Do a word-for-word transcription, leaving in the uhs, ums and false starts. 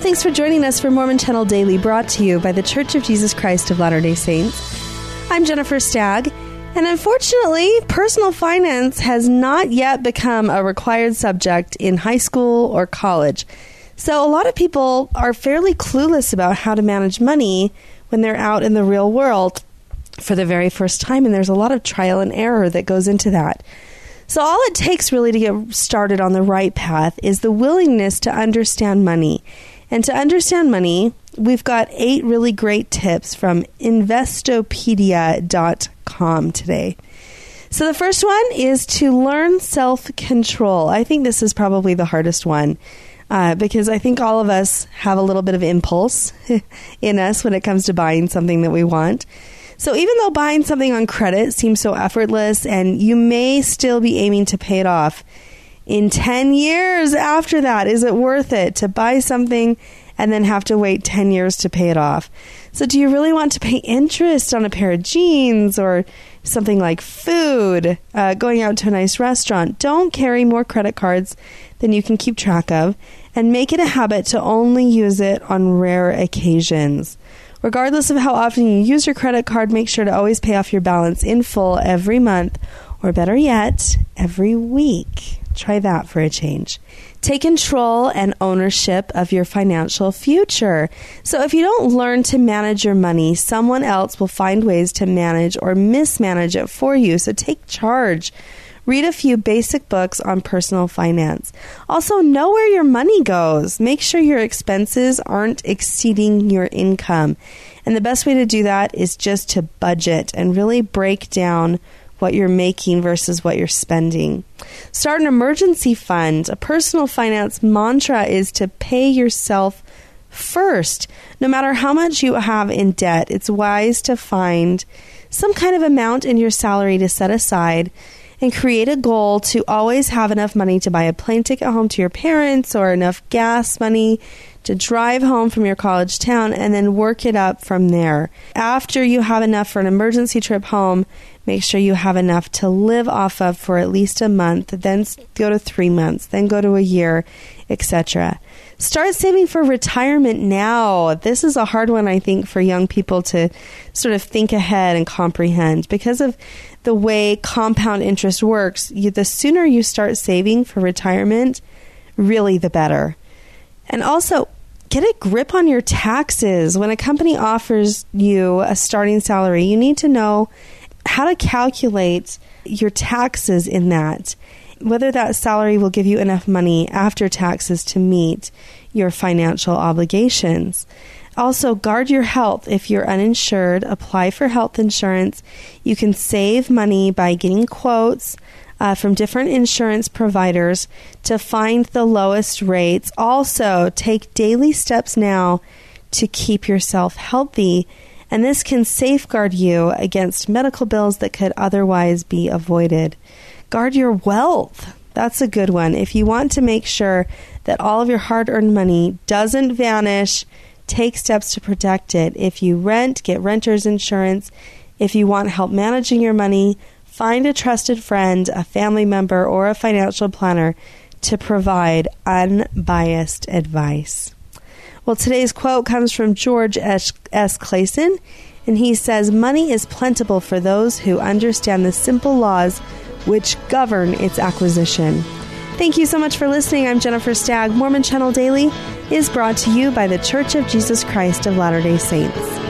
thanks for joining us for Mormon Channel Daily, brought to you by the Church of Jesus Christ of Latter-day Saints. I'm Jennifer Stagg, and unfortunately, personal finance has not yet become a required subject in high school or college. So a lot of people are fairly clueless about how to manage money when they're out in the real world for the very first time, and there's a lot of trial and error that goes into that. So all it takes really to get started on the right path is the willingness to understand money. And to understand money, we've got eight really great tips from Investopedia dot com today. So the first one is to learn self-control. I think this is probably the hardest one uh, because I think all of us have a little bit of impulse in us when it comes to buying something that we want. So even though buying something on credit seems so effortless and you may still be aiming to pay it off, in ten years after that, is it worth it to buy something and then have to wait ten years to pay it off? So do you really want to pay interest on a pair of jeans or something like food, uh, going out to a nice restaurant? Don't carry more credit cards than you can keep track of, and make it a habit to only use it on rare occasions. Regardless of how often you use your credit card, make sure to always pay off your balance in full every month, or better yet, every week. Try that for a change. Take control and ownership of your financial future. So if you don't learn to manage your money, someone else will find ways to manage or mismanage it for you. So take charge. Read a few basic books on personal finance. Also, know where your money goes. Make sure your expenses aren't exceeding your income. And the best way to do that is just to budget and really break down what you're making versus what you're spending. Start an emergency fund. A personal finance mantra is to pay yourself first. No matter how much you have in debt, it's wise to find some kind of amount in your salary to set aside and create a goal to always have enough money to buy a plane ticket home to your parents or enough gas money to drive home from your college town, and then work it up from there. After you have enough for an emergency trip home, make sure you have enough to live off of for at least a month, then go to three months, then go to a year, et cetera. Start saving for retirement now. This is a hard one, I think, for young people to sort of think ahead and comprehend. Because of the way compound interest works, you, the sooner you start saving for retirement, really the better. And also, get a grip on your taxes. When a company offers you a starting salary, you need to know how to calculate your taxes in that, whether that salary will give you enough money after taxes to meet your financial obligations. Also, guard your health. If you're uninsured, apply for health insurance. You can save money by getting quotes uh, from different insurance providers to find the lowest rates. Also, take daily steps now to keep yourself healthy, and this can safeguard you against medical bills that could otherwise be avoided. Guard your wealth. That's a good one. If you want to make sure that all of your hard-earned money doesn't vanish, take steps to protect it. If you rent, get renter's insurance. If you want help managing your money, find a trusted friend, a family member, or a financial planner to provide unbiased advice. Well, today's quote comes from George S. Clayson, and he says, "Money is plentiful for those who understand the simple laws which govern its acquisition." Thank you so much for listening. I'm Jennifer Stagg. Mormon Channel Daily is brought to you by the Church of Jesus Christ of Latter-day Saints.